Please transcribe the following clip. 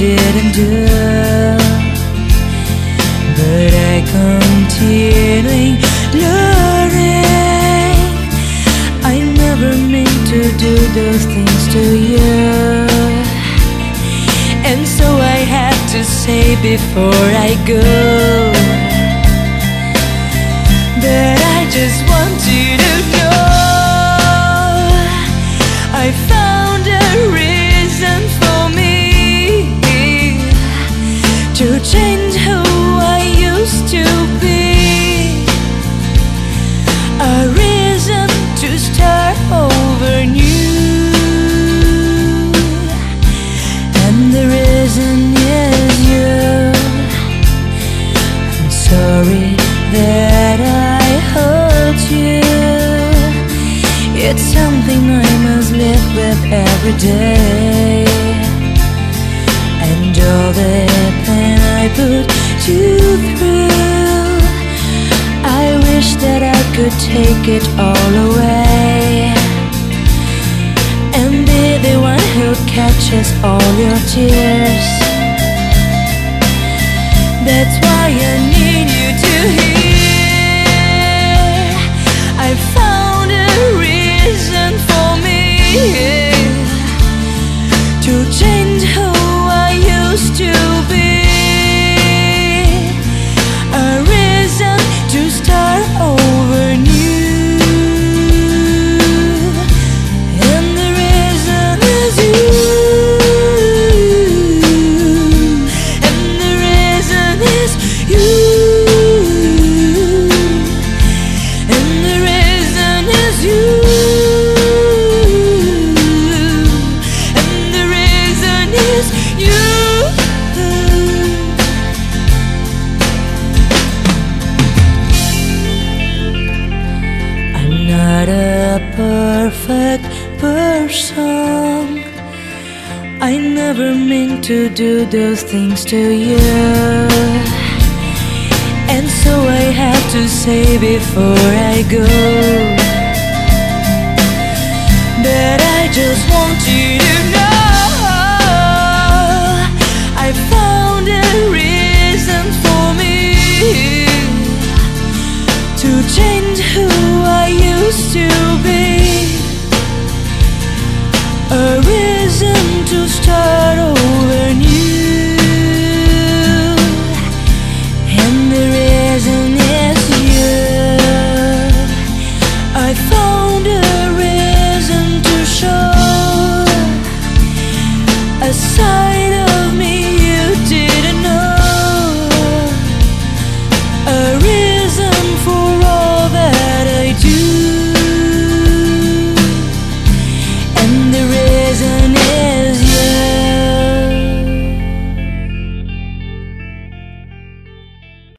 didn't do, but I continuing learning. I never meant to do those things to you, and so I had to say before I go that I just want you to know I found a reason for me to change who I used to be, a reason to start over new, and the reason is you. I'm sorry that I hurt you. It's something I must live with every day, and all the pain I put you through, I wish that I could take it all away and be the one who catches all your tears. That's why I need you to hear I found a reason for me to change who I used to be, a reason to start over new, and the reason is you, and the reason is you, and the reason is you, and the reason is you. I'm not a perfect person. I never meant to do those things to you, and so I have to say before I go that I just want you to know I found a reason for me to change who I used to be, a reason to start over new, and the reason is you. I found a reason to show a sign